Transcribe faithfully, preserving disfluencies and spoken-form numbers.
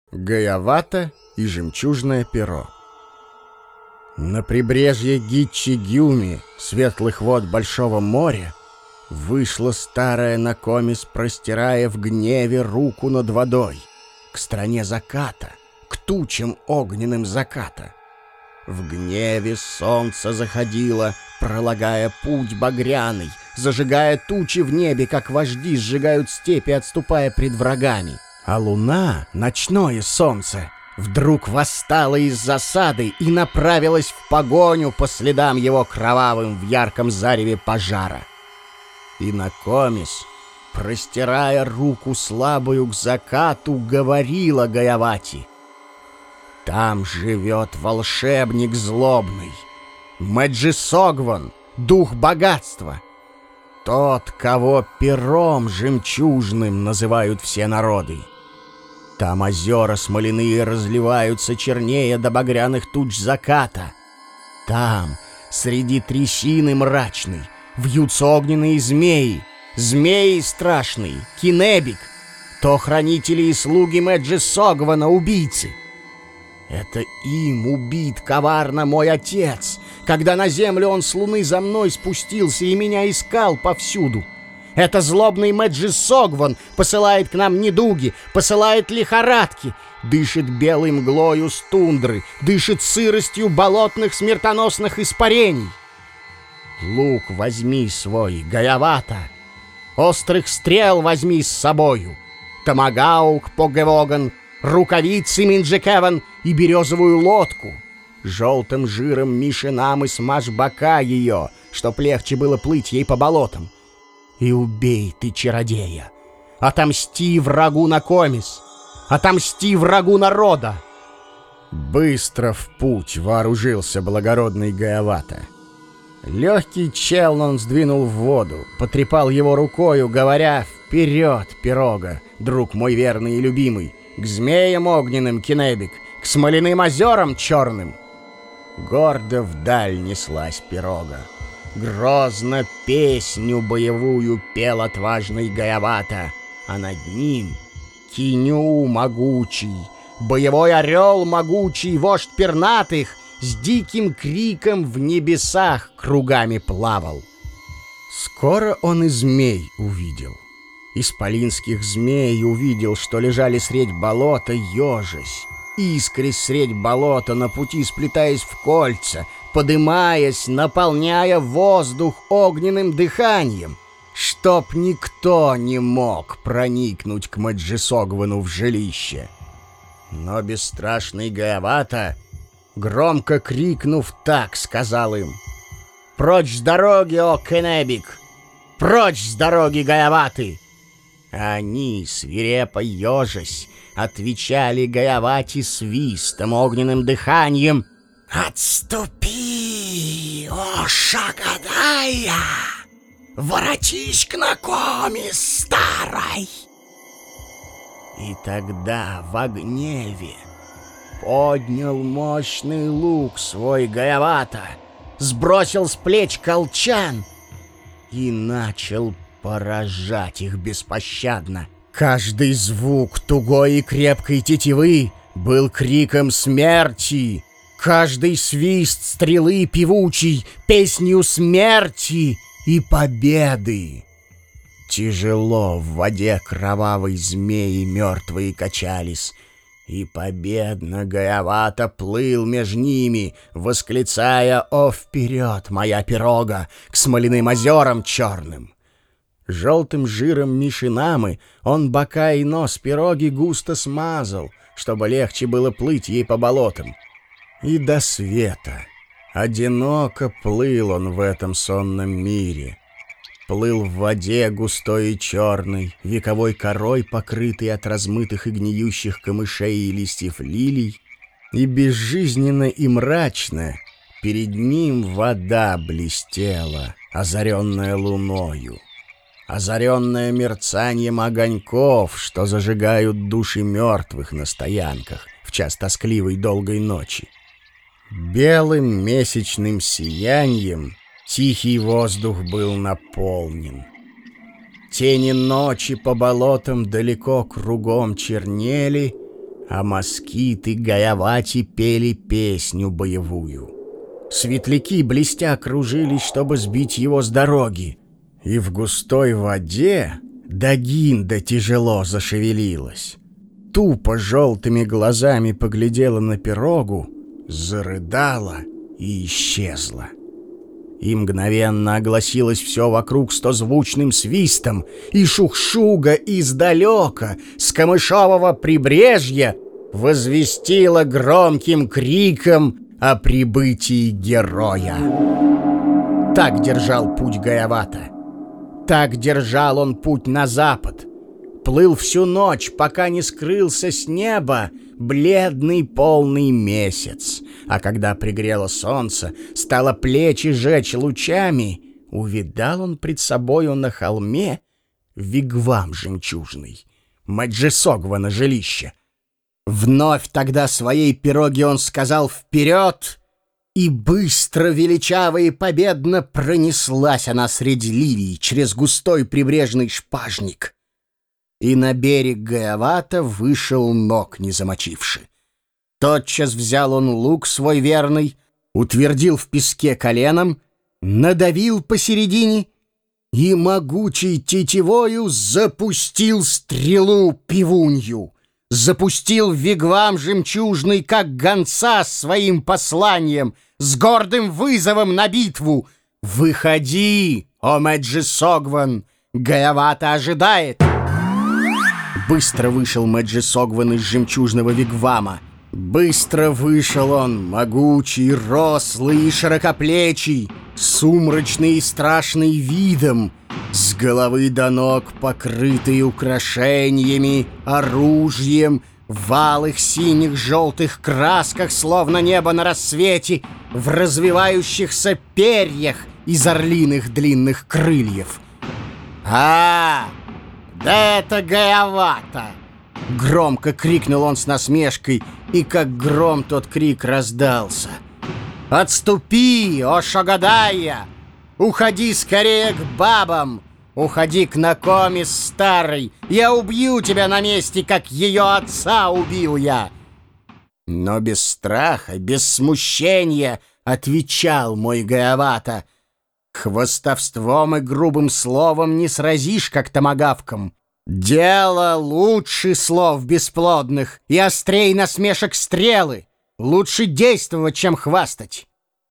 Гаявата и жемчужное перо. На прибрежье Гитчи-Гюми, светлых вод Большого моря, вышла старая Накомис, простирая в гневе руку над водой, к стране заката, к тучам огненным заката. В гневе солнце заходило, пролагая путь багряный, зажигая тучи в небе, как вожди сжигают степи, отступая пред врагами. А луна, ночное солнце, вдруг восстала из засады и направилась в погоню по следам его кровавым в ярком зареве пожара. И Накомис, простирая руку слабую к закату, говорила Гаявати: «Там живет волшебник злобный, Меджисогван, дух богатства, тот, кого пером жемчужным называют все народы. Там озера смоляные разливаются чернее до багряных туч заката. Там, среди трясины мрачной, вьются огненные змеи, змеи страшные, Кинебик, то хранители и слуги Меджисогвана, убийцы. Это им убит коварно мой отец, когда на землю он с луны за мной спустился и меня искал повсюду. Это злобный Меджисогван посылает к нам недуги, посылает лихорадки, дышит белой мглою с тундры, дышит сыростью болотных смертоносных испарений. Лук возьми свой, Гаявата, острых стрел возьми с собою, томагаук Погевоган, рукавицы Минджикеван и березовую лодку. Желтым жиром мишинам и смажь бока ее, чтоб легче было плыть ей по болотам. И убей ты чародея, отомсти врагу Накомис, отомсти врагу народа». Быстро в путь вооружился благородный Гаявата. Легкий челн он сдвинул в воду, потрепал его рукою, говоря: «Вперед, пирога, друг мой верный и любимый, к змеям огненным, Кинебик, к смоляным озерам черным». Гордо вдаль неслась пирога. Грозно песню боевую пел отважный Гаявата, а над ним Киню могучий, боевой орел могучий, вождь пернатых, с диким криком в небесах кругами плавал. Скоро он и змей увидел. Исполинских змей увидел, что лежали средь болота, ежась, искрясь средь болота, на пути сплетаясь в кольца, подымаясь, наполняя воздух огненным дыханием, чтоб никто не мог проникнуть к Меджисогвану в жилище. Но бесстрашный Гаявата, громко крикнув, так сказал им: «Прочь с дороги, о Кинебик! Прочь с дороги, Гаяваты!» А они, свирепо ежась, отвечали Гаявати свистом, огненным дыханием: «Отступи, о Шагадая! Воротись к Накомис старой!» И тогда в гневе поднял мощный лук свой Гаявата, сбросил с плеч колчан и начал поражать их беспощадно. Каждый звук тугой и крепкой тетивы был криком смерти, каждый свист стрелы певучий песнью смерти и победы. Тяжело в воде кровавой змеи мертвые качались, и победно Гаявата плыл меж ними, восклицая: «О, вперед, моя пирога, к смоляным озерам черным!» Желтым жиром мишинамы он бока и нос пироги густо смазал, чтобы легче было плыть ей по болотам. И до света одиноко плыл он в этом сонном мире. Плыл в воде густой и черной, вековой корой, покрытой от размытых и гниющих камышей и листьев лилий, и безжизненно и мрачно перед ним вода блестела, озаренная луною, озаренная мерцанием огоньков, что зажигают души мертвых на стоянках в час тоскливой долгой ночи. Белым месячным сиянием тихий воздух был наполнен. Тени ночи по болотам далеко кругом чернели, а москиты Гаявати пели песню боевую. Светляки блестя кружились, чтобы сбить его с дороги, и в густой воде Дагинда тяжело зашевелилась. Тупо желтыми глазами поглядела на пирогу, зарыдала и исчезла. И мгновенно огласилось все вокруг стозвучным свистом, и шухшуга издалека, с камышового прибрежья, возвестила громким криком о прибытии героя. Так держал путь Гаявата. Так держал он путь на запад. Плыл всю ночь, пока не скрылся с неба бледный полный месяц. А когда пригрело солнце, стало плечи жечь лучами, увидал он пред собою на холме вигвам жемчужный, Маджесогвана жилище. Вновь тогда своей пироге он сказал «Вперед!» И быстро, величаво и победно пронеслась она среди ливий через густой прибрежный шпажник. И на берег Гаявата вышел ног не замочивши. Тотчас взял он лук свой верный, утвердил в песке коленом, надавил посередине и могучей тетивою запустил стрелу пивунью. Запустил в вигвам жемчужный, как гонца с своим посланием, с гордым вызовом на битву. «Выходи, о Маджесогван, Гаявата ожидает!» Быстро вышел Маджесогван из жемчужного вигвама. Быстро вышел он, могучий, рослый и широкоплечий, сумрачный и страшный видом, с головы до ног покрытый украшениями, оружием, в алых синих желтых красках, словно небо на рассвете, в развивающихся перьях из орлиных длинных крыльев. «А, да это Гаявата!» Громко крикнул он с насмешкой, и как гром тот крик раздался. «Отступи, о Шогадая! Уходи скорее к бабам! Уходи к Накомис старой! Я убью тебя на месте, как ее отца убил я!» Но без страха, без смущения отвечал мой Гаявата: «Хвостовством и грубым словом не сразишь, как томагавком. Дело лучше слов бесплодных и острей насмешек стрелы. Лучше действовать, чем хвастать.